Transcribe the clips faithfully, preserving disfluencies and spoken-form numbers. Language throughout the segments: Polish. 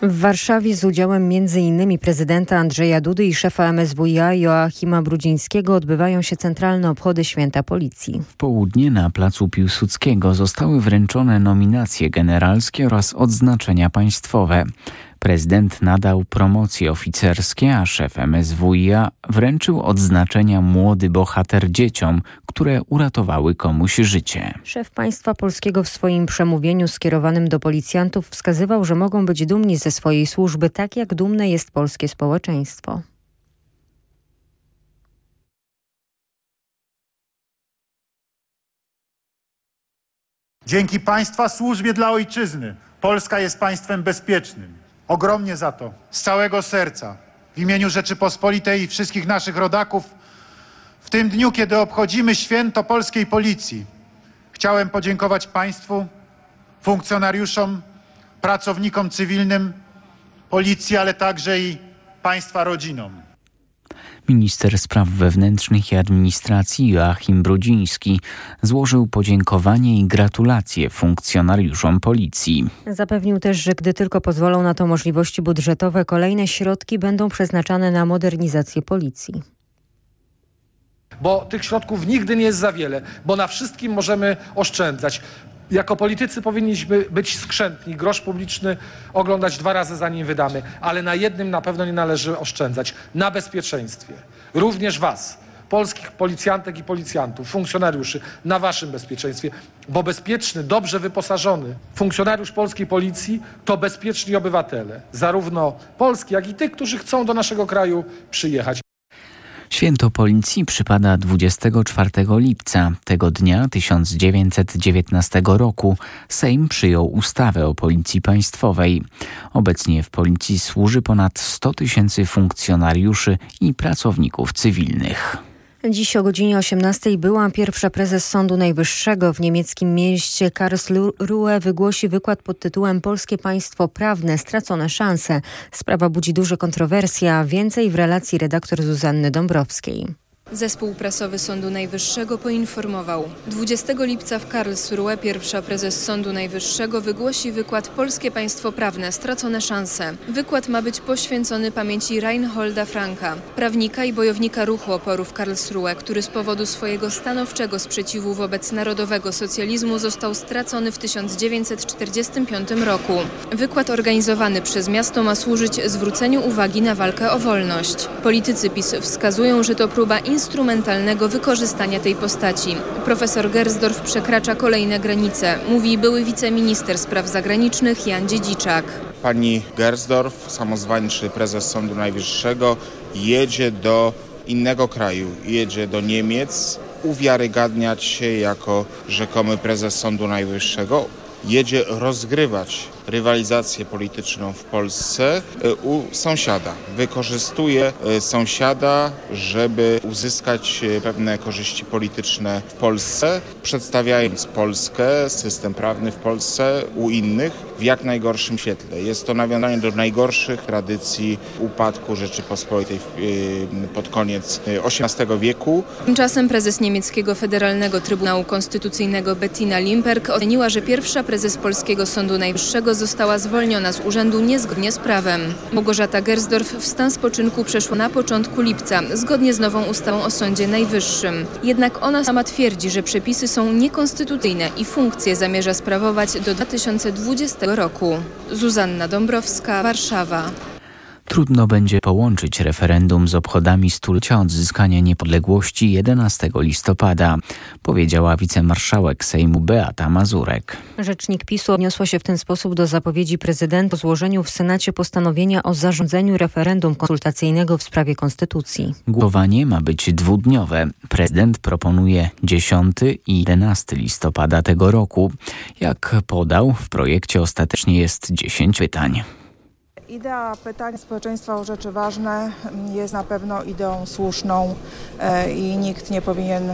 W Warszawie z udziałem między innymi prezydenta Andrzeja Dudy i szefa M S W i A Joachima Brudzińskiego odbywają się centralne obchody Święta Policji. W południe na placu Piłsudskiego zostały wręczone nominacje generalskie oraz odznaczenia państwowe. Prezydent nadał promocje oficerskie, a szef M S W i A wręczył odznaczenia Młody Bohater dzieciom, które uratowały komuś życie. Szef państwa polskiego w swoim przemówieniu skierowanym do policjantów wskazywał, że mogą być dumni ze swojej służby, tak jak dumne jest polskie społeczeństwo. Dzięki państwa służbie dla ojczyzny Polska jest państwem bezpiecznym. Ogromnie za to, z całego serca, w imieniu Rzeczypospolitej i wszystkich naszych rodaków, w tym dniu, kiedy obchodzimy święto polskiej policji, chciałem podziękować państwu, funkcjonariuszom, pracownikom cywilnym policji, ale także i państwa rodzinom. Minister Spraw Wewnętrznych i Administracji Joachim Brudziński złożył podziękowanie i gratulacje funkcjonariuszom policji. Zapewnił też, że gdy tylko pozwolą na to możliwości budżetowe, kolejne środki będą przeznaczane na modernizację policji. Bo tych środków nigdy nie jest za wiele, bo na wszystkim możemy oszczędzać. Jako politycy powinniśmy być skrzętni, grosz publiczny oglądać dwa razy zanim wydamy, ale na jednym na pewno nie należy oszczędzać, na bezpieczeństwie. Również was, polskich policjantek i policjantów, funkcjonariuszy, na waszym bezpieczeństwie, bo bezpieczny, dobrze wyposażony funkcjonariusz polskiej policji to bezpieczni obywatele, zarówno polscy, jak i tych, którzy chcą do naszego kraju przyjechać. Święto Policji przypada dwudziestego czwartego lipca. Tego dnia tysiąc dziewięćset dziewiętnastego roku Sejm przyjął ustawę o Policji Państwowej. Obecnie w Policji służy ponad sto tysięcy funkcjonariuszy i pracowników cywilnych. Dziś o godzinie osiemnastej była pierwsza prezes Sądu Najwyższego w niemieckim mieście Karlsruhe wygłosi wykład pod tytułem Polskie państwo prawne, stracone szanse. Sprawa budzi duże kontrowersje, a więcej w relacji redaktor Zuzanny Dąbrowskiej. Zespół prasowy Sądu Najwyższego poinformował. dwudziestego lipca w Karlsruhe pierwsza prezes Sądu Najwyższego wygłosi wykład Polskie państwo prawne, stracone szanse. Wykład ma być poświęcony pamięci Reinholda Franka, prawnika i bojownika ruchu oporu w Karlsruhe, który z powodu swojego stanowczego sprzeciwu wobec narodowego socjalizmu został stracony w tysiąc dziewięćset czterdziestym piątym roku. Wykład organizowany przez miasto ma służyć zwróceniu uwagi na walkę o wolność. Politycy PiS wskazują, że to próba instrumentalnego wykorzystania tej postaci. Profesor Gersdorf przekracza kolejne granice, mówi były wiceminister spraw zagranicznych Jan Dziedziczak. Pani Gersdorf, samozwańczy prezes Sądu Najwyższego, jedzie do innego kraju, jedzie do Niemiec, uwiarygadniać się jako rzekomy prezes Sądu Najwyższego, jedzie rozgrywać rywalizację polityczną w Polsce u sąsiada. Wykorzystuje sąsiada, żeby uzyskać pewne korzyści polityczne w Polsce, przedstawiając Polskę, system prawny w Polsce u innych w jak najgorszym świetle. Jest to nawiązanie do najgorszych tradycji upadku Rzeczypospolitej pod koniec osiemnastego wieku. Tymczasem prezes niemieckiego Federalnego Trybunału Konstytucyjnego Bettina Limperk oceniła, że pierwsza prezes Polskiego Sądu Najwyższego została zwolniona z urzędu niezgodnie z prawem. Małgorzata Gersdorf w stan spoczynku przeszła na początku lipca, zgodnie z nową ustawą o Sądzie Najwyższym. Jednak ona sama twierdzi, że przepisy są niekonstytucyjne i funkcję zamierza sprawować do dwa tysiące dwudziestego roku. Zuzanna Dąbrowska, Warszawa. Trudno będzie połączyć referendum z obchodami stulecia odzyskania niepodległości jedenastego listopada, powiedziała wicemarszałek Sejmu Beata Mazurek. Rzecznik PiSu odniosła się w ten sposób do zapowiedzi prezydenta o złożeniu w Senacie postanowienia o zarządzeniu referendum konsultacyjnego w sprawie konstytucji. Głosowanie ma być dwudniowe. Prezydent proponuje dziesiątego i jedenastego listopada tego roku. Jak podał, w projekcie ostatecznie jest dziesięć pytań. Idea pytania społeczeństwa o rzeczy ważne jest na pewno ideą słuszną i nikt nie powinien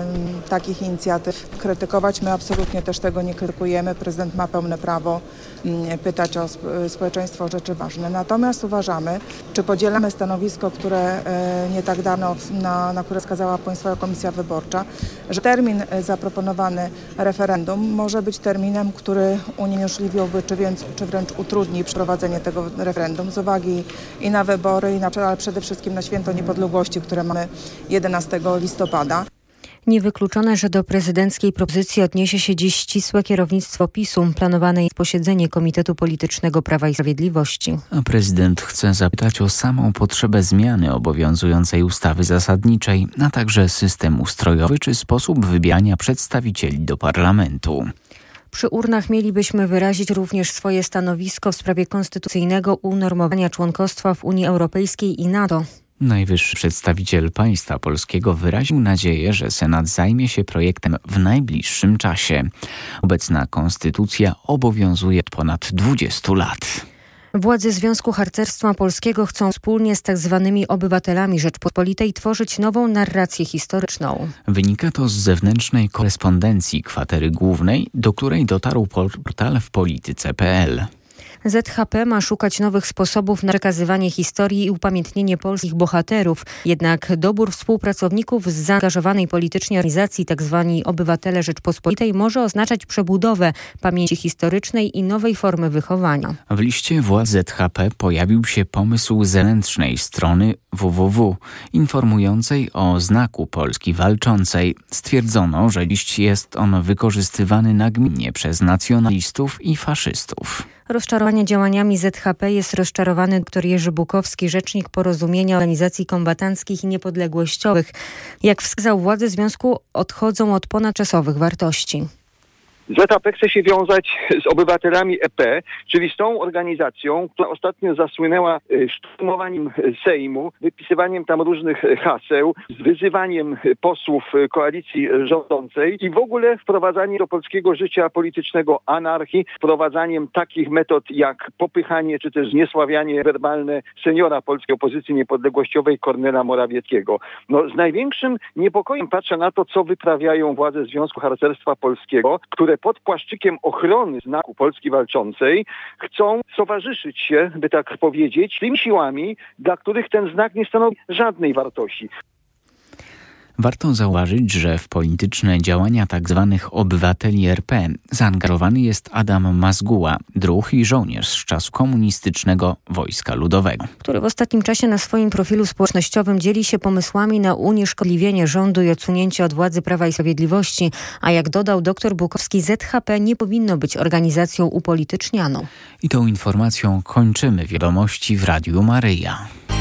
takich inicjatyw krytykować. My absolutnie też tego nie krytykujemy. Prezydent ma pełne prawo pytać o społeczeństwo o rzeczy ważne. Natomiast uważamy, czy podzielamy stanowisko, które nie tak dawno, na, na które wskazała Państwowa Komisja Wyborcza, że termin zaproponowany referendum może być terminem, który uniemożliwiłby, czy, więc, czy wręcz utrudni przeprowadzenie tego referendum z uwagi i na wybory, i na, ale przede wszystkim na Święto Niepodległości, które mamy jedenastego listopada. Niewykluczone, że do prezydenckiej propozycji odniesie się dziś ścisłe kierownictwo PiSu. Planowane jest posiedzenie Komitetu Politycznego Prawa i Sprawiedliwości. A prezydent chce zapytać o samą potrzebę zmiany obowiązującej ustawy zasadniczej, a także system ustrojowy czy sposób wybierania przedstawicieli do parlamentu. Przy urnach mielibyśmy wyrazić również swoje stanowisko w sprawie konstytucyjnego unormowania członkostwa w Unii Europejskiej i NATO. Najwyższy przedstawiciel państwa polskiego wyraził nadzieję, że Senat zajmie się projektem w najbliższym czasie. Obecna konstytucja obowiązuje od ponad dwudziestu lat. Władze Związku Harcerstwa Polskiego chcą wspólnie z tak zwanymi obywatelami Rzeczpospolitej tworzyć nową narrację historyczną. Wynika to z zewnętrznej korespondencji kwatery głównej, do której dotarł portal w polityce kropka p l. Z H P ma szukać nowych sposobów na przekazywanie historii i upamiętnienie polskich bohaterów. Jednak dobór współpracowników z zaangażowanej politycznie organizacji tzw. Obywatele Rzeczpospolitej może oznaczać przebudowę pamięci historycznej i nowej formy wychowania. W liście władz Z H P pojawił się pomysł zewnętrznej strony w w w, informującej o znaku Polski Walczącej. Stwierdzono, że liść jest on wykorzystywany nagminnie przez nacjonalistów i faszystów. Rozczarowanie działaniami Z H P jest rozczarowany dr Jerzy Bukowski, rzecznik Porozumienia Organizacji Kombatanckich i Niepodległościowych. Jak wskazał, władze związku odchodzą od ponadczasowych wartości. Z H P chce się wiązać z obywatelami E P, czyli z tą organizacją, która ostatnio zasłynęła szturmowaniem Sejmu, wypisywaniem tam różnych haseł, z wyzywaniem posłów koalicji rządzącej i w ogóle wprowadzaniem do polskiego życia politycznego anarchii, wprowadzaniem takich metod jak popychanie czy też zniesławianie werbalne seniora polskiej opozycji niepodległościowej Kornela Morawieckiego. No, z największym niepokojem patrzę na to, co wyprawiają władze Związku Harcerstwa Polskiego, które pod płaszczykiem ochrony znaku Polski Walczącej chcą towarzyszyć się, by tak powiedzieć, tym siłami, dla których ten znak nie stanowi żadnej wartości. Warto zauważyć, że w polityczne działania tzw. obywateli R P zaangażowany jest Adam Mazguła, druh i żołnierz z czasu komunistycznego Wojska Ludowego, który w ostatnim czasie na swoim profilu społecznościowym dzieli się pomysłami na unieszkodliwienie rządu i odsunięcie od władzy Prawa i Sprawiedliwości, a jak dodał dr Bukowski, Z H P nie powinno być organizacją upolitycznianą. I tą informacją kończymy wiadomości w Radiu Maryja.